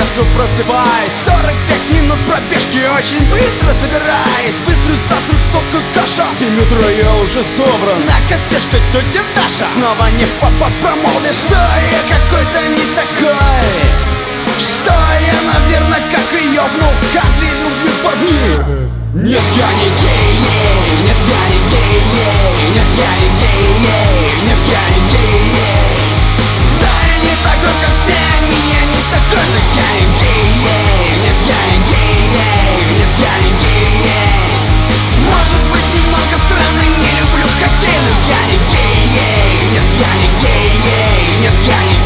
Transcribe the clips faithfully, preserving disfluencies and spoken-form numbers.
только просыпаюсь. Сорок пять минут пробежки, очень быстро собираюсь. Быстрый завтрак, сок и каша. В семь утра я уже собран. На кассешка тетя Даша снова не в попад промолвит, что я какой-то не такой, что я, наверное, как и ёбнул капли, люблю парней. Нет, я не гей, нет, я не гей, нет, я не гей, нет, я не гей. Да, я не такой, как все они, я не такой, но я не гей, нет, я не гей, нет, я не гей. Может быть, немного странно, не люблю хоккей, но я не гей, нет, я не гей, нет, я не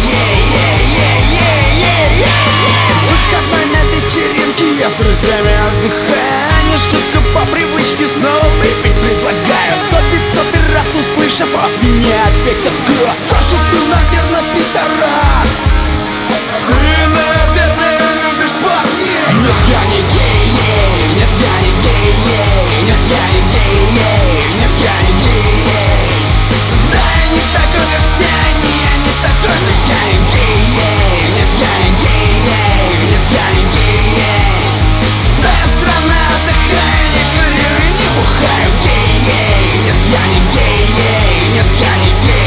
гей. Выходной на вечеринке, я с друзьями отдыхаю. Они шутка по привычке снова выпить предлагаю. Сто пятьсот раз услышав от меня опять отказ, скажу, ты, наверное, пидорас, ты, наверное, любишь парней. Нет, я не гей, нет, я не гей, нет, я не гей, нет, я не гей. Да, я не такой, как все они, я не такой, но я не гей, нет, я не гей, нет, я не гей. Да, я странно отдыхаю, не курю и не бухаю. Гей, нет, я не гей, нет, я не гей.